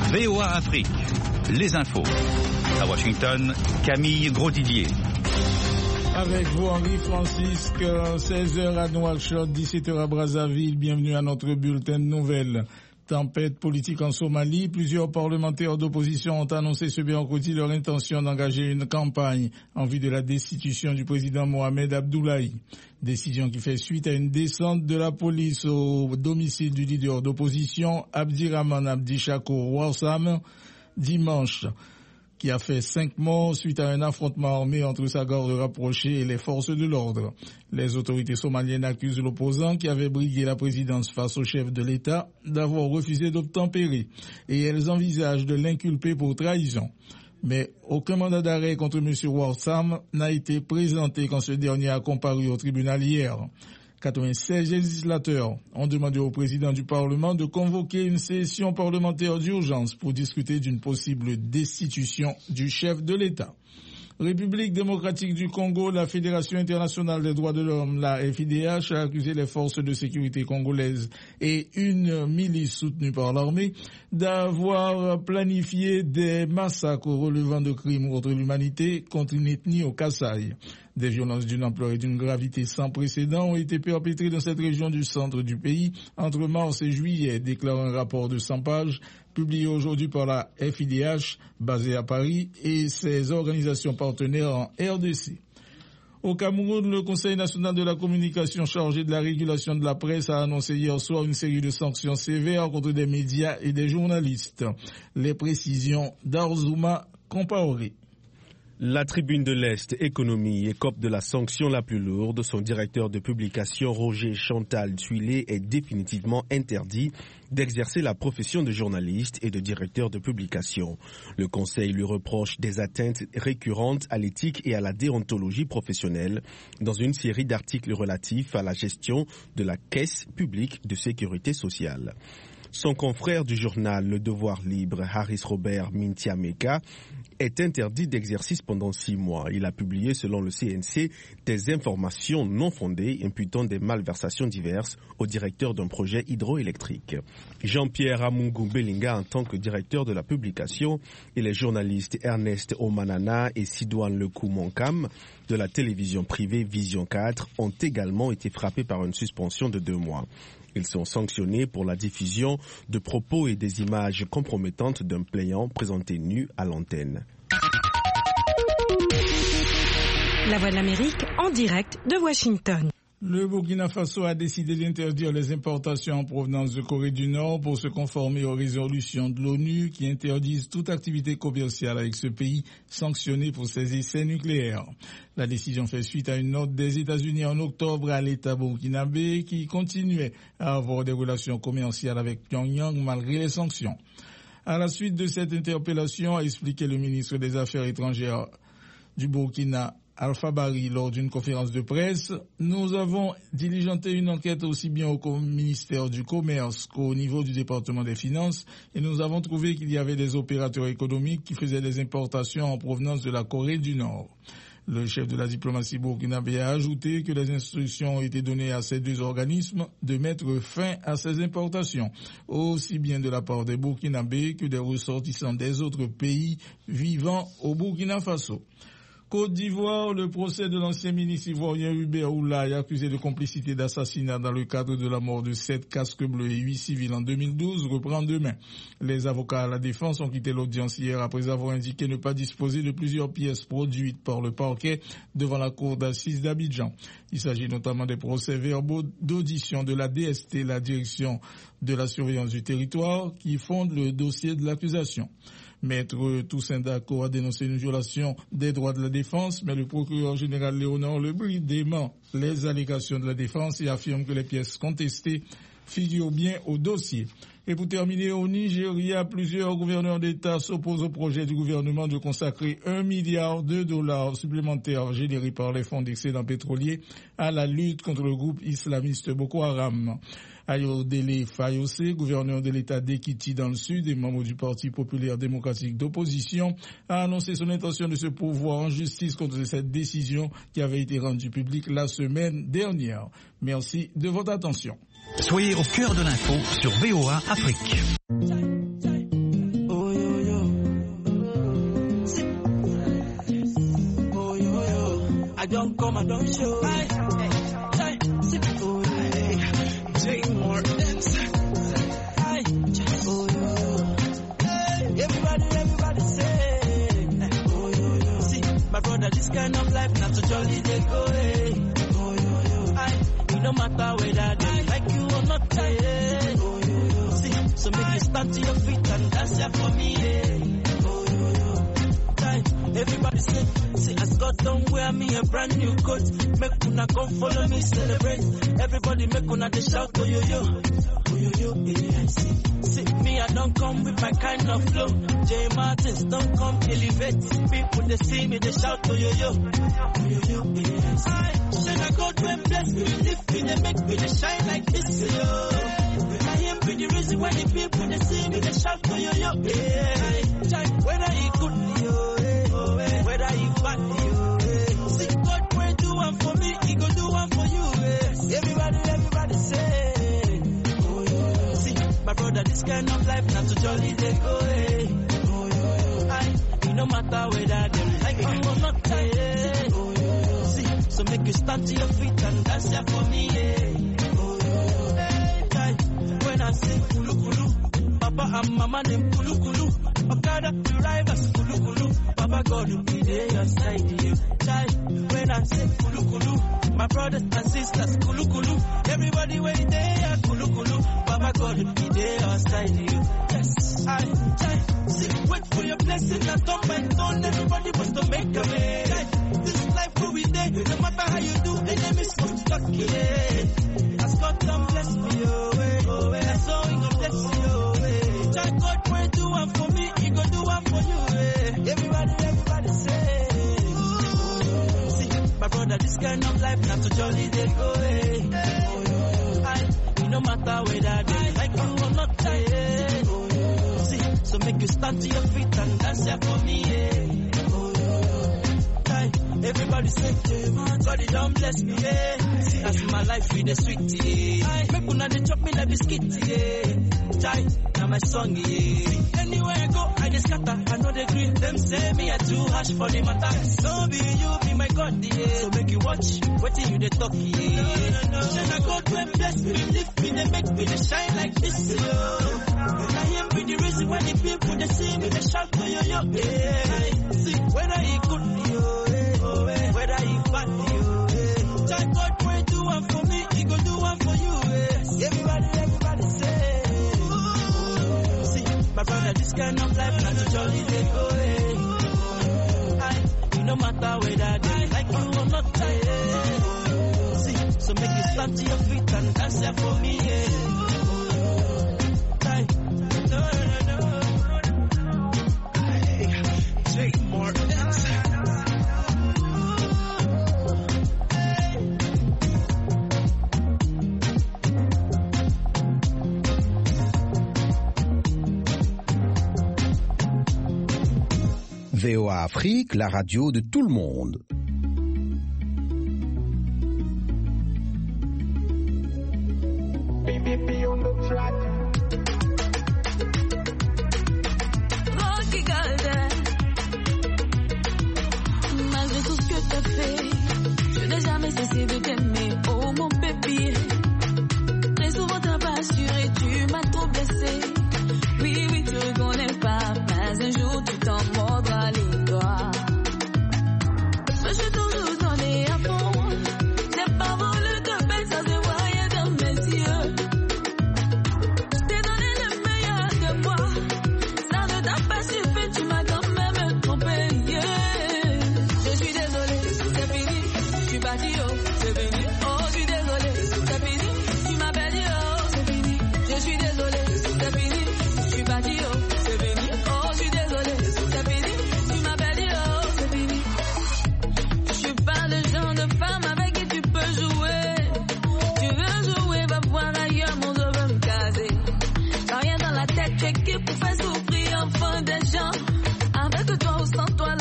VOA Afrique, les infos. À Washington, Camille Grosdidier. Avec vous, Henri-Francisque, 16h à Nouakchott, 17h à Brazzaville. Bienvenue à notre bulletin de nouvelles. Tempête politique en Somalie. Plusieurs parlementaires d'opposition ont annoncé ce mercredi leur intention d'engager une campagne en vue de la destitution du président Mohamed Abdullahi. Décision qui fait suite à une descente de la police au domicile du leader d'opposition Abdirahman Abdishakur Warsam dimanche, qui a fait 5 morts suite à un affrontement armé entre sa garde rapprochée et les forces de l'ordre. Les autorités somaliennes accusent l'opposant qui avait brigué la présidence face au chef de l'État d'avoir refusé d'obtempérer et elles envisagent de l'inculper pour trahison. Mais aucun mandat d'arrêt contre M. Warsam n'a été présenté quand ce dernier a comparu au tribunal hier. 96 législateurs ont demandé au président du Parlement de convoquer une session parlementaire d'urgence pour discuter d'une possible destitution du chef de l'État. République démocratique du Congo, la Fédération internationale des droits de l'homme, la FIDH, a accusé les forces de sécurité congolaises et une milice soutenue par l'armée d'avoir planifié des massacres relevant de crimes contre l'humanité contre une ethnie au Kasaï. Des violences d'une ampleur et d'une gravité sans précédent ont été perpétrées dans cette région du centre du pays entre mars et juillet, déclare un rapport de 100 pages publié aujourd'hui par la FIDH, basée à Paris, et ses organisations partenaires en RDC. Au Cameroun, le Conseil national de la communication chargé de la régulation de la presse a annoncé hier soir une série de sanctions sévères contre des médias et des journalistes. Les précisions d'Arzouma Compaoré. La Tribune de l'Est Économie écope de la sanction la plus lourde. Son directeur de publication, Roger Chantal Tuilé, est définitivement interdit d'exercer la profession de journaliste et de directeur de publication. Le Conseil lui reproche des atteintes récurrentes à l'éthique et à la déontologie professionnelle dans une série d'articles relatifs à la gestion de la Caisse publique de sécurité sociale. Son confrère du journal Le Devoir Libre, Harris Robert Mintiameka, est interdit d'exercice pendant 6 mois. Il a publié, selon le CNC, des informations non fondées imputant des malversations diverses au directeur d'un projet hydroélectrique. Jean-Pierre Amungu Belinga, en tant que directeur de la publication, et les journalistes Ernest Omanana et Sidouane Lekou-Monkam de la télévision privée Vision 4 ont également été frappés par une suspension de 2 mois. Ils sont sanctionnés pour la diffusion de propos et des images compromettantes d'un plaignant présenté nu à l'antenne. La Voix de l'Amérique en direct de Washington. Le Burkina Faso a décidé d'interdire les importations en provenance de Corée du Nord pour se conformer aux résolutions de l'ONU qui interdisent toute activité commerciale avec ce pays sanctionné pour ses essais nucléaires. La décision fait suite à une note des États-Unis en octobre à l'État burkinabé qui continuait à avoir des relations commerciales avec Pyongyang malgré les sanctions. À la suite de cette interpellation, a expliqué le ministre des Affaires étrangères du Burkina, Alpha Bari, lors d'une conférence de presse, nous avons diligenté une enquête aussi bien au ministère du Commerce qu'au niveau du département des Finances et nous avons trouvé qu'il y avait des opérateurs économiques qui faisaient des importations en provenance de la Corée du Nord. Le chef de la diplomatie burkinabé a ajouté que les instructions ont été données à ces 2 organismes de mettre fin à ces importations, aussi bien de la part des Burkinabés que des ressortissants des autres pays vivant au Burkina Faso. Côte d'Ivoire, le procès de l'ancien ministre ivoirien Hubert Oulaye, accusé de complicité d'assassinat dans le cadre de la mort de 7 casques bleus et 8 civils en 2012, reprend demain. Les avocats à la défense ont quitté l'audience hier après avoir indiqué ne pas disposer de plusieurs pièces produites par le parquet devant la cour d'assises d'Abidjan. Il s'agit notamment des procès-verbaux d'audition de la DST, la direction de la surveillance du territoire, qui fondent le dossier de l'accusation. Maître Toussaint Dako a dénoncé une violation des droits de la défense, mais le procureur général Léonard Lebris dément les allégations de la défense et affirme que les pièces contestées figurent bien au dossier. Et pour terminer, au Nigeria, plusieurs gouverneurs d'État s'opposent au projet du gouvernement de consacrer $1 milliard supplémentaires générés par les fonds d'excédent pétrolier à la lutte contre le groupe islamiste Boko Haram. Ayodele Fayose, gouverneur de l'État d'Ekiti dans le sud et membre du Parti populaire démocratique d'opposition, a annoncé son intention de se pourvoir en justice contre cette décision qui avait été rendue publique la semaine dernière. Merci de votre attention. Soyez au cœur de l'info sur VOA Afrique. Oh don't come, I don't show. Jay Mortens. Everybody say. See, my brother, this kind of life, not so jolly they go. It no matter whether they like you or not. See, so make you stand to your feet and dance here for me. Everybody say, see, as God don't wear me a brand new coat. Make una come follow me celebrate. Everybody make una they shout, oh yo yo, oh yo yo, yeah. See, me I don't come with my kind of flow. J Martins don't come elevate. People they see me they shout, oh yo yo, oh yo yo, yeah. Shine God when bless me, lift me, they make me they shine like this, yo. I am be the reason why the people they see me they shout, oh yo yo, yeah. Whether he good, yo. Whether you bad, you see God will do one for me, He go do one for you. Everybody say, see my brother, this kind of life not so jolly they go. It no matter whether they like you or not. See, so make you stand to your feet and dance here for me. When I say kulu kulu, Papa and Mama them kulu kulu. Okada, you rivals kulu kulu. Papa God will be there your side, you child. When I say kulu kulu, my brothers and sisters kulu kulu. Everybody wait there kulu kulu. Papa God will be there your side, you. Yes, I child. See, wait for your blessing and don't mind on. Everybody wants to make a way. This life will be there. No matter how you do, enemies won't stop you. As God don't bless me, that's all He gonna bless you. Child, God will do one for me, He gonna do one for you. Everybody say, see, my brother, this kind of life not so jolly they go. No matter whether they like you or not. See, so make you stand to your feet and dance here for me. Everybody say, God, He don't bless me. See, as my life with the sweet. Make una they chop me like biscuit. Now my song, anywhere I go, I just scatter. I know they green. Them say me are too harsh for the matter. So be you, be my God, so make you watch. Waiting you they talk, Shine God when bless me, lift me, they make me they shine like this, I am be the reason why the people they see me, they shout to yo yo. See, whether He good, whether He bad, Shine God when do one for me, He go do one for you. Everybody say. My brother, this kind of life, not so jolly they go. No matter whether they like you or not. See, so make you stand to your feet and dance here for me. Jay Mortens. VOA Afrique, la radio de tout le monde. Malgré tout ce que t'as fait, je n'ai jamais cessé de t'aimer, oh mon bébé. Très souvent t'as pas assuré, tu m'as trop blessé. Oui, tu reconnais pas, mais un jour tu t'en mordras les doigts. Je suis toujours donné à fond, j'ai pas voulu te perdre, ça se voyait dans mes yeux. Je t'ai donné le meilleur de moi, ça ne t'a pas suffi, tu m'as quand même trompé, Je suis désolé, c'est fini, je suis parti, oh, c'est fini. Oh, je suis désolé, c'est fini, tu m'as perdu, oh, c'est fini. Je suis désolé, c'est fini, je suis parti, oh, c'est fini. Oh, je suis désolé, c'est fini, tu m'as perdu, oh, c'est fini. Je suis pas le genre de femme avec qui tu peux jouer. Tu veux jouer, va voir ailleurs, mon dos veut me caser. T'as rien dans la tête, tu es qui pour faire souffrir enfin des gens. Avec toi ou sans toi,